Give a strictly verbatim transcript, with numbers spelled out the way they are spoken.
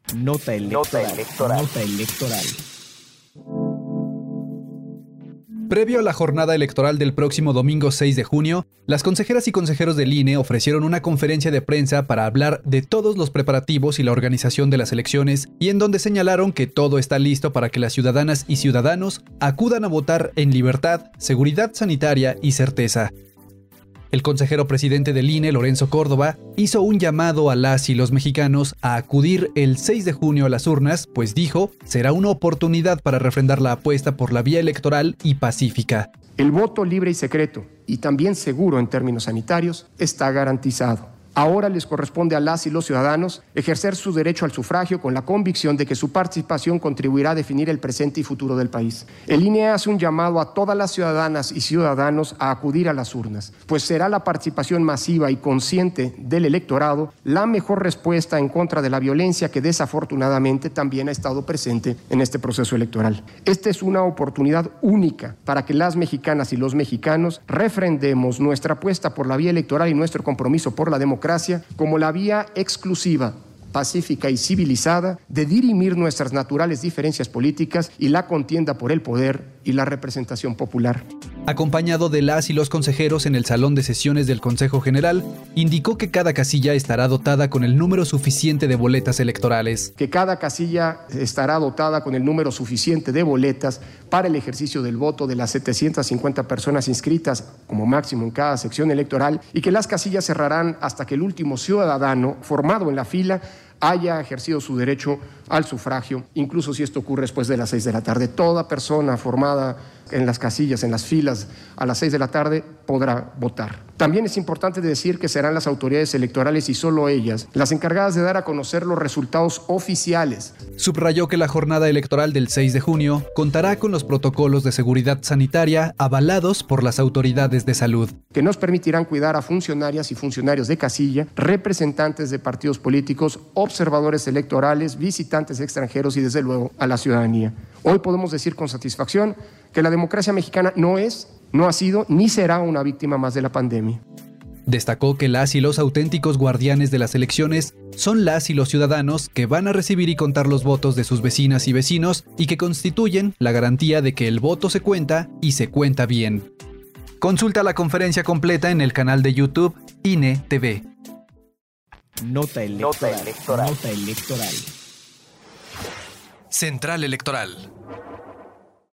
Nota electoral. Nota electoral. Nota electoral. Previo a la jornada electoral del próximo domingo seis de junio, las consejeras y consejeros del I N E ofrecieron una conferencia de prensa para hablar de todos los preparativos y la organización de las elecciones, y en donde señalaron que todo está listo para que las ciudadanas y ciudadanos acudan a votar en libertad, seguridad sanitaria y certeza. El consejero presidente del I N E, Lorenzo Córdoba, hizo un llamado a las y los mexicanos a acudir el seis de junio a las urnas, pues dijo, será una oportunidad para refrendar la apuesta por la vía electoral y pacífica. El voto libre y secreto, y también seguro en términos sanitarios, está garantizado. Ahora les corresponde a las y los ciudadanos ejercer su derecho al sufragio con la convicción de que su participación contribuirá a definir el presente y futuro del país. El I N E hace un llamado a todas las ciudadanas y ciudadanos a acudir a las urnas, pues será la participación masiva y consciente del electorado la mejor respuesta en contra de la violencia que desafortunadamente también ha estado presente en este proceso electoral. Esta es una oportunidad única para que las mexicanas y los mexicanos refrendemos nuestra apuesta por la vía electoral y nuestro compromiso por la democracia como la vía exclusiva, pacífica y civilizada de dirimir nuestras naturales diferencias políticas y la contienda por el poder y la representación popular. Acompañado de las y los consejeros en el salón de sesiones del Consejo General, indicó que cada casilla estará dotada con el número suficiente de boletas electorales. Que cada casilla estará dotada con el número suficiente de boletas para el ejercicio del voto de las setecientas cincuenta personas inscritas como máximo en cada sección electoral, y que las casillas cerrarán hasta que el último ciudadano formado en la fila haya ejercido su derecho al sufragio, incluso si esto ocurre después de las seis de la tarde. Toda persona formada en las casillas, en las filas, a las seis de la tarde podrá votar. También es importante decir que serán las autoridades electorales y solo ellas las encargadas de dar a conocer los resultados oficiales. Subrayó que la jornada electoral del seis de junio contará con los protocolos de seguridad sanitaria avalados por las autoridades de salud, que nos permitirán cuidar a funcionarias y funcionarios de casilla, representantes de partidos políticos, observadores electorales, visitantes extranjeros y desde luego a la ciudadanía. Hoy podemos decir con satisfacción que la democracia mexicana no es, no ha sido ni será una víctima más de la pandemia. Destacó que las y los auténticos guardianes de las elecciones son las y los ciudadanos que van a recibir y contar los votos de sus vecinas y vecinos y que constituyen la garantía de que el voto se cuenta y se cuenta bien. Consulta la conferencia completa en el canal de YouTube I N E T V. Nota electoral. Nota electoral. Nota electoral. Central Electoral.